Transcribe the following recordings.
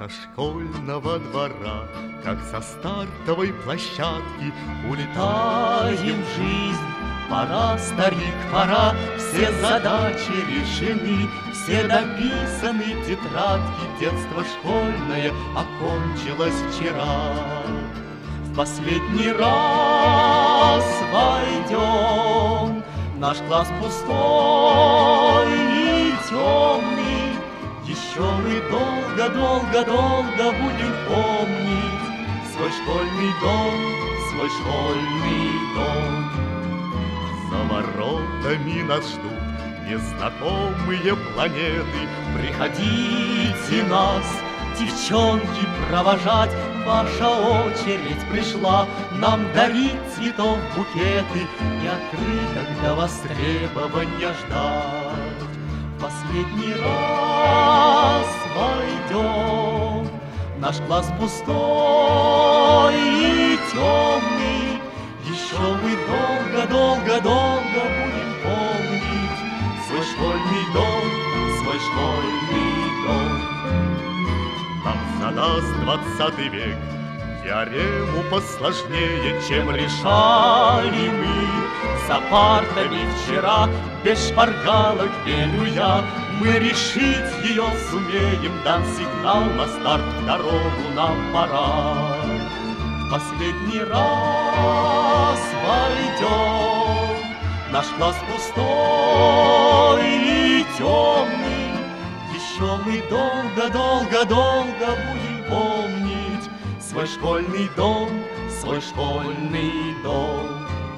Со школьного двора, как со стартовой площадки, улетаем в жизнь. Пора, старик, пора, все задачи решены, все дописаны тетрадки, детство школьное окончилось вчера. В последний раз войдем, наш класс пустой и темный, еще мы долго-долго-долго будем помнить свой школьный дом, свой школьный дом. За воротами нас ждут незнакомые планеты. Приходите нас, девчонки, провожать. Ваша очередь пришла нам дарить цветов букеты и открыток до востребования ждать. В последний раз войдем, наш класс пустой и темный, еще мы долго-долго-долго будем помнить свой школьный дом, свой школьный дом. Нам задаст 20 век теорему посложнее, чем решали мы за партами вчера. Без шпаргалок велю я, мы решить ее сумеем. Дан сигнал на старт, в дорогу нам пора. Последний раз войдем, наш класс пустой и темный, еще мы долго-долго-долго будем помнить свой школьный дом, свой школьный дом.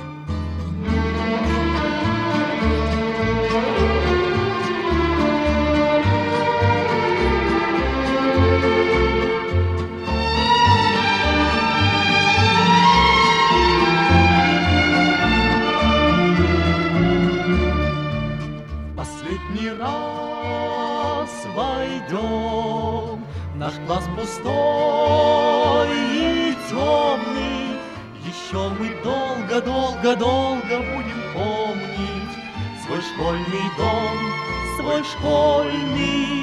Последний раз войдем, наш класс пустой и темный, еще мы долго-долго-долго будем помнить свой школьный дом, свой школьный